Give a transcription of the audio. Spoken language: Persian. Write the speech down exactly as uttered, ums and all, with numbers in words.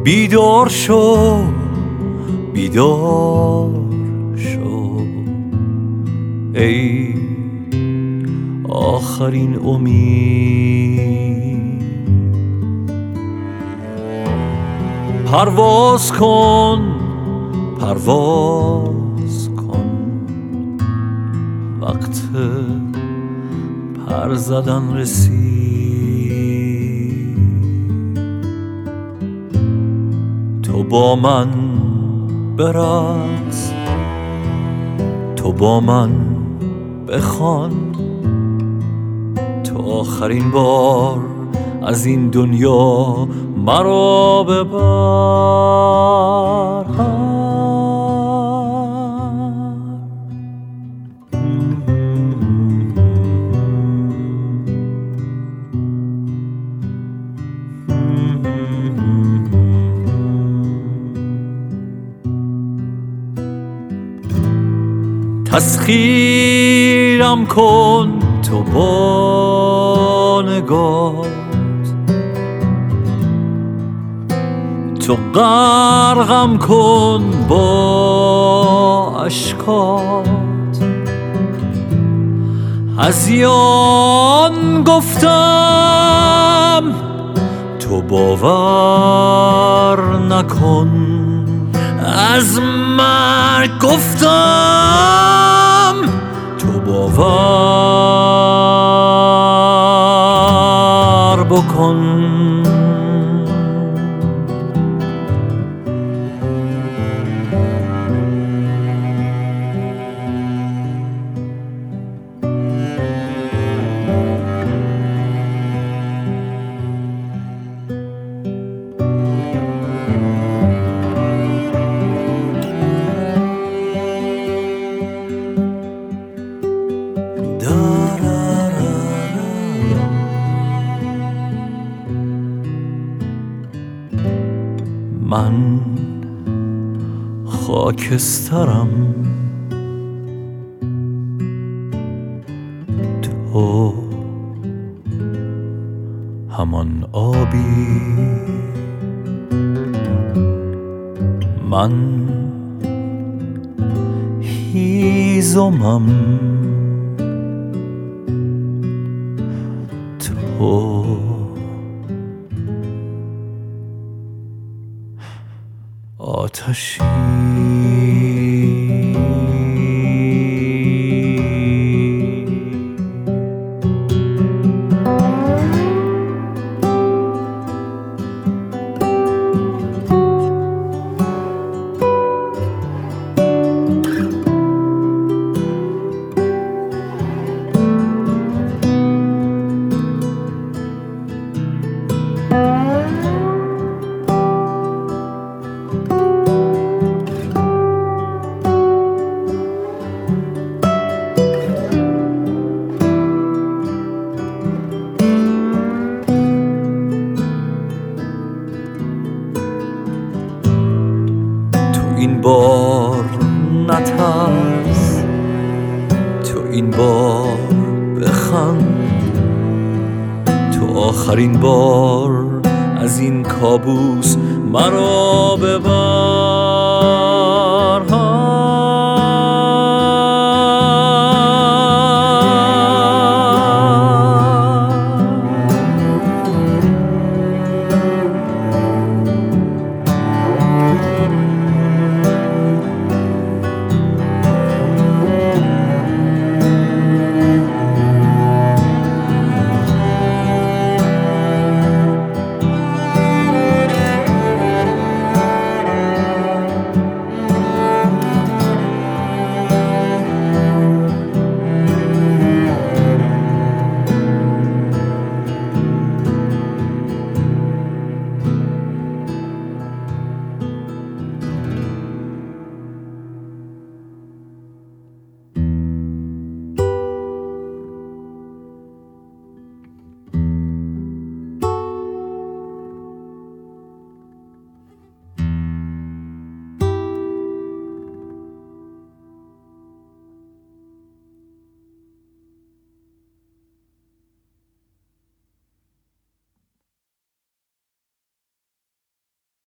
بیدار شو بیدار شو ای آخرین امید. پرواز کن پرواز کن وقت پر زدن رسید. تو با من برقص تو با من بخوان تو آخرین بار از این دنیا مرا ببر. تسخیرم کن تو با نگاه، تو غرقم کن با اشکات. هذیان گفتم تو باور نکن، از مرگ گفتم تو باور بکن. من خاکسترم تو همان آبی، من هیزمم تو آتشی. این بار نترس تو این بار بخند، تو آخرین بار از این کابوس مرا ببر.